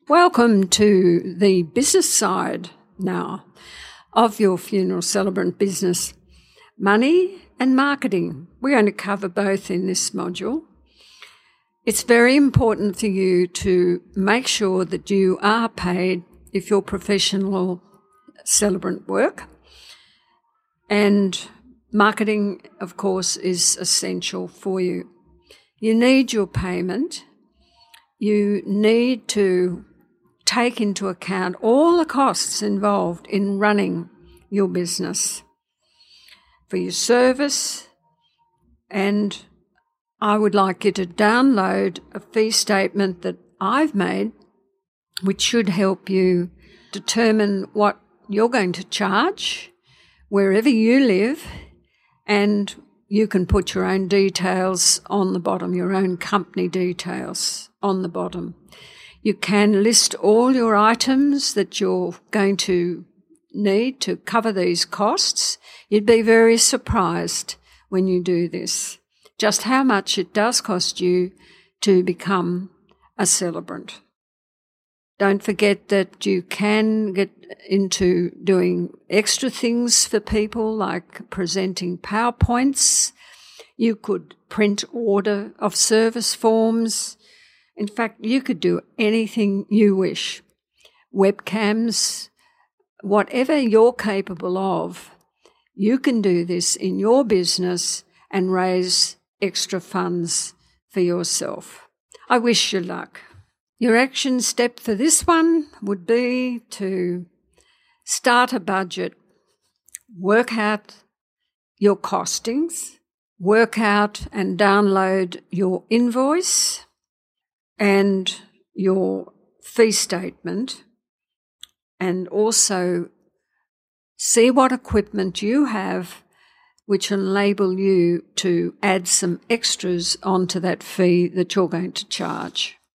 Welcome to the business side now of your funeral celebrant business. Money and marketing. We're going to cover both in this module. It's very important for you to make sure that you are paid if you're professional celebrant work. And marketing, of course, is essential for you. You need your payment. You need to take into account all the costs involved in running your business for your service, and I would like you to download a fee statement that I've made, which should help you determine what you're going to charge wherever you live, and you can put your own details on the bottom, your own company details on the bottom. You can list all your items that you're going to need to cover these costs. You'd be very surprised when you do this, just how much it does cost you to become a celebrant. Don't forget that you can get into doing extra things for people like presenting PowerPoints. You could print order of service forms. In fact, you could do anything you wish. Webcams, whatever you're capable of, you can do this in your business and raise extra funds for yourself. I wish you luck. Your action step for this one would be to start a budget, work out your costings, work out and download your invoice and your fee statement, and also see what equipment you have which enable you to add some extras onto that fee that you're going to charge.